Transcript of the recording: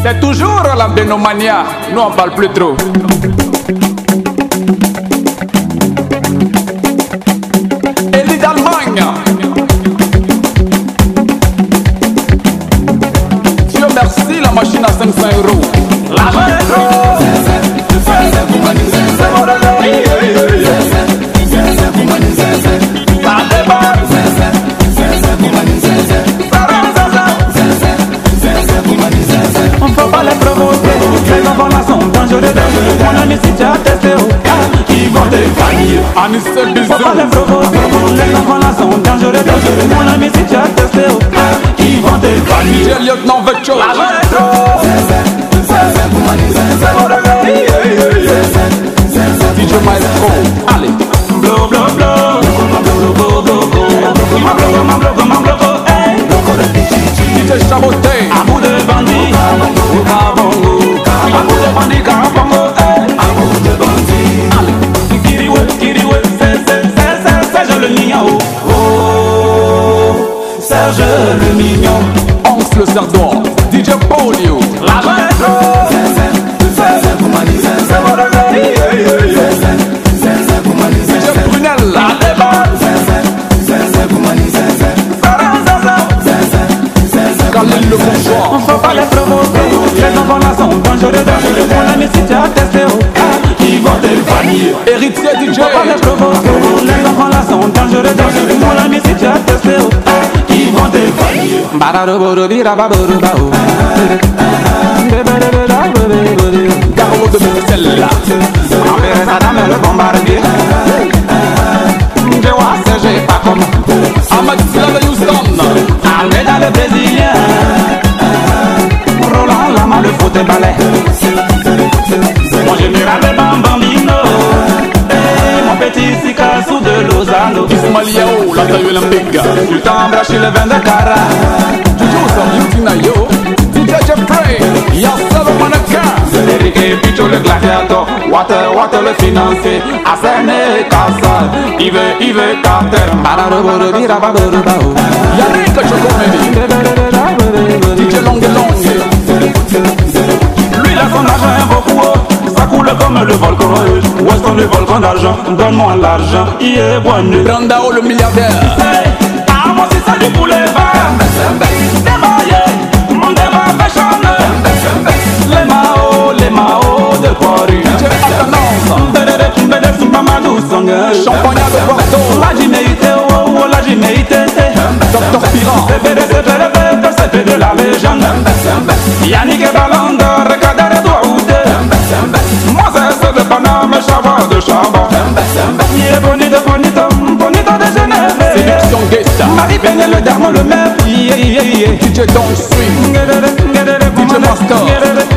C'est toujours la Benomania, nous on parle plus trop. Elie d'Allemagne. Dieu merci, la machine à 500 €. L'argent est trop. On peut pas les provoquer, les enfants là sont dangereux. Mon ami si tu as testé au cas, ils vont te bannir. Anissé Faut pas les bisous. provoquer, les enfants là sont dangereux. Mon ami si tu as testé au cas, ils vont te bannir. J'ai lieutenant Vecho. L'argent est trop. DJ Maestro. Allez. Blo blo blo, blo blo blo blo, ma bloco, hey. DJ Chaboté. À bout de bandits, Kabongo, à bout de bandits, Kabongo, hey. Kiriwe, Serge le mignon, oh, Serge le mignon. Oncle le Sardois. DJ Polio. L'argent est trop. DJ Brunel. Khalil le bourgeois. On faut pas les provoquer, les enfants là sont dangereux. Mon ami si tu as testé au cas, ils vont te bannir. Héritier DJ. Faut pas les provoquer, les enfants là sont dangereux. Mon ami si tu as testé au cas, ils vont te bannir. Garo de Bruxelles. Enverrai ta dame le bombardier. Je vois ce j'ai pas comme Ahmed Silla de Houston. Almeida le brésilien. Roland Lama le foot et ballet. Mon général de Bambambino. Et mon petit Sikassou de Lozano. Ismail Yao, la taille olympique. Sultan Brachil le vin de Cara. Toujours sans Yutina Yo. DJ Jeffrey. Yassel Manaka. Eric et Picho le gladiateur. Water le financier. Asene Kassal. Yves Carter. Yannick Chokomeni. DJ Longue Longue. Lui il a son argent un beaucoup haut. Ça coule comme le volcan. Où est-ce qu'on le volcan d'argent? Donne-moi l'argent, il est bon. Brandao le milliardaire. Hey, ah moi c'est ça du poulet vert. Démaillé, mon débat fashion. Les Mao de Paris. DJ Akanance. Bede Mamadou Sanga. Champagne de Porto. La Jiméité, oh la Jiméité. Dr Piran. C'est de la légende. Yannick et Ballon d'Or, Kader et Douaoudé. Moi c'est le Paname, Chava de Chava. Il est bonito de Genève. Séduction Guesta. Marie Peine le derme le même. DJ Don't Swing. DJ Master.